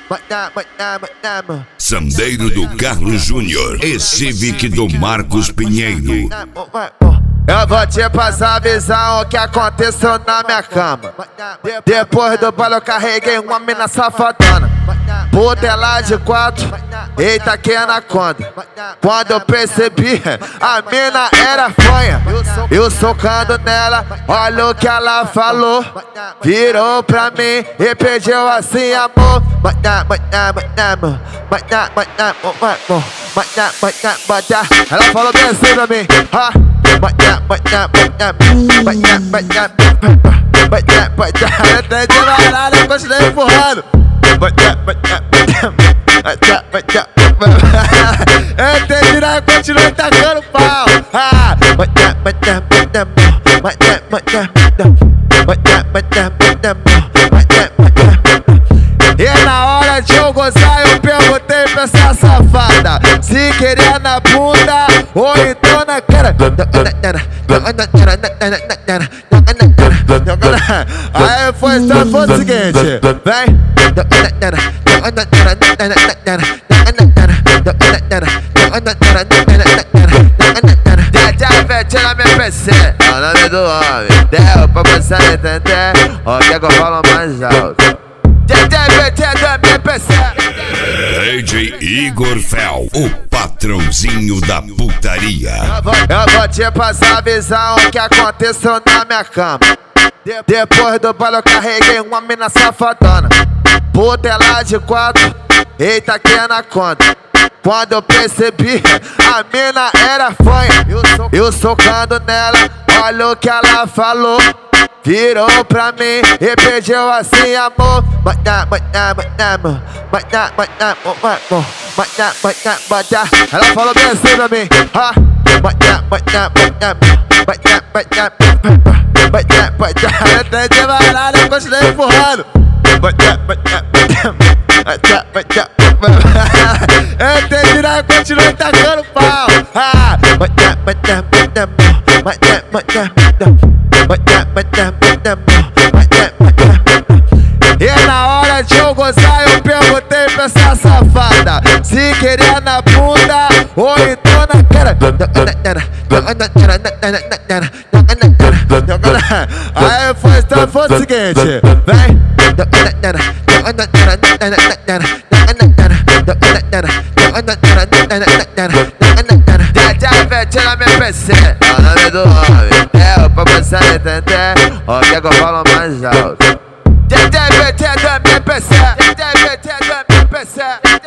Sandeiro do Carlos Júnior e Civic do Marcos Pinheiro. Eu vou te passar a visão o que aconteceu na minha cama. Depois do baile eu carreguei uma mina safadona. Puta ela de 4, eita que anaconda. Quando eu percebi, a mina era fanha. Eu socando nela, olha o que ela falou. Virou pra mim e pediu assim amor. Ela falou bem assim pra mim. Eu entendi nada, eu continuei empurrando. Eu entendi nada, eu continuei tacando pau. E na hora de eu gozar eu perguntei pra essa safada se queria na bunda ou então na cara. Aí foi o seguinte, vem. Tira meu PC, é o nome do homem. Deu pra você entender o que eu falo mais alto. DJ Igor Fel, o patrãozinho da putaria. Eu vou te passar a visão o que aconteceu na minha cama. Depois do baile eu carreguei uma mina safadona. Puta ela de 4, eita que anaconda. Quando eu percebi, a mina era fanha. Eu socando nela, olha o que ela falou. Virou pra mim e pediu assim amor. Ela falou bem assim pra mim. Eu entendi nada, eu continuei empurrando. Eu entendi nada, eu continuei tacando pau. E na hora de eu gozar eu perguntei pra essa safada se queria na bunda ou então na cara. Aí foi o seguinte, vem. Tira meu PC, é o nome do homem. Deu pra você entender o que eu falo mais alto. Meu PC, meu PC.